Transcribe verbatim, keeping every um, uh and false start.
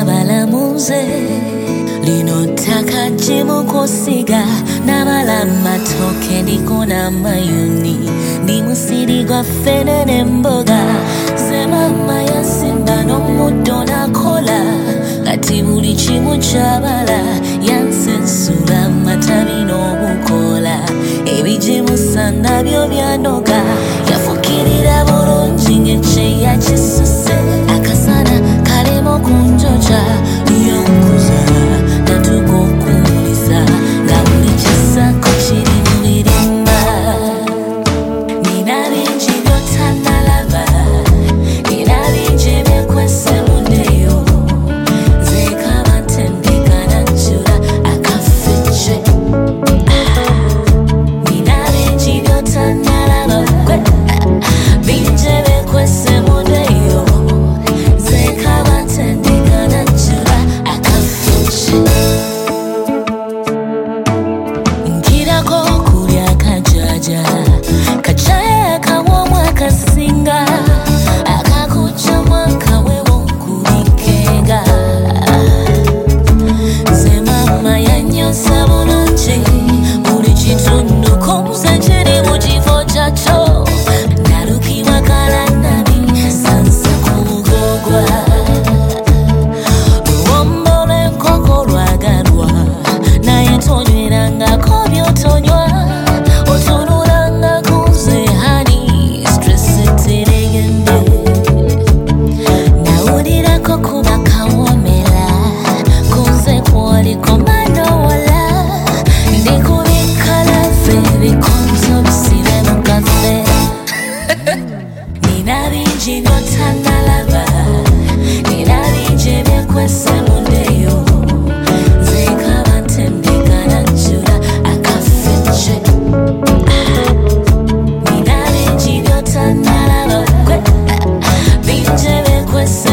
balamuze lino ttaka ggimu kusiga nabala matoke ndiko n'amayuni ndi musiri gwa ffene n'emboga ze mama yasimba n'omuddo nakola kati buli kimu kyabala yansensula amatabi n'obukola ebigimusa nabyo byanoga yafukirira bulungi ng'ekyeya kisuse akasana kalema okunjoja yonkuza natuka okuwulisa nga buli kisako kiri mu birimba nina bingi by'otannalaba nina bingi ebyekwese munneyo nzeekaba ntendeka najjula akafecce nina bingi by'otannalaba bingi ebyekwese munneyo nzeekaba ntendeka najjula akafecce nkirako kulya kajaja kacaya kawomu akasinga akakucamu akawewo nkubikenga nze mama yanyosa bulungi buli kitundu kunze kiri mu kifo kyakyo nalukibwa kalanabi sansa ku bugogwa luwombo lw'enkoko lwagalwa naye tonywerangako by'otonywa otunulanga kunze hani stress eteregende nawulirako kuba kawomera kunze kwoliko manowala ndikubikalafe bikonzo bisibe mu kafe nina bingi by'otannalaba nina bingi ebyekwese munneyo nzeekaba ntendeka najjula akafecce nina bingi by'otannalaba bingi ebyekwese